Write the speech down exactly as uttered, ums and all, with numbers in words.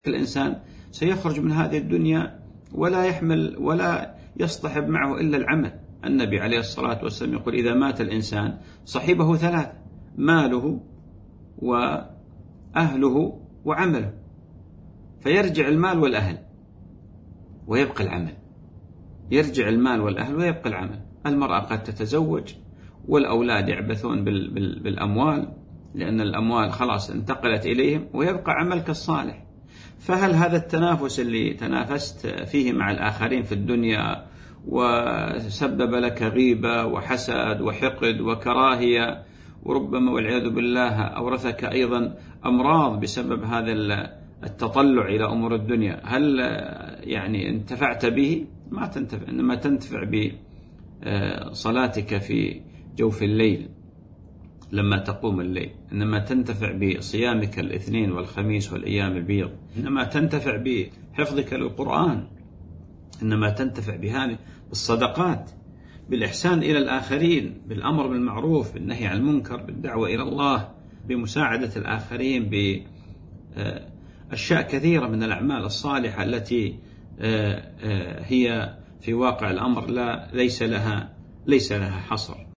الإنسان سيخرج من هذه الدنيا ولا يحمل ولا يصطحب معه إلا العمل. النبي عليه الصلاة والسلام يقول: إذا مات الإنسان صحبه ثلاث: ماله وأهله وعمله. فيرجع المال والأهل ويبقى العمل، يرجع المال والأهل ويبقى العمل. المرأة قد تتزوج والأولاد يعبثون بالأموال لأن الأموال خلاص انتقلت إليهم، ويبقى عملك الصالح. فهل هذا التنافس اللي تنافست فيه مع الآخرين في الدنيا وسبب لك غيبة وحسد وحقد وكراهية، وربما والعياذ بالله أورثك أيضا أمراض بسبب هذا التطلع إلى أمور الدنيا، هل يعني انتفعت به؟ ما تنتفع، إنما تنتفع بصلاتك في جوف الليل لما تقوم الليل، إنما تنتفع بصيامك الاثنين والخميس والأيام البيض، إنما تنتفع بحفظك للقرآن، إنما تنتفع بهذه الصدقات، بالإحسان إلى الآخرين، بالأمر بالمعروف، بالنهي عن المنكر، بالدعوة إلى الله، بمساعدة الآخرين، بأشياء كثيرة من الأعمال الصالحة التي هي في واقع الأمر لا ليس لها ليس لها حصر.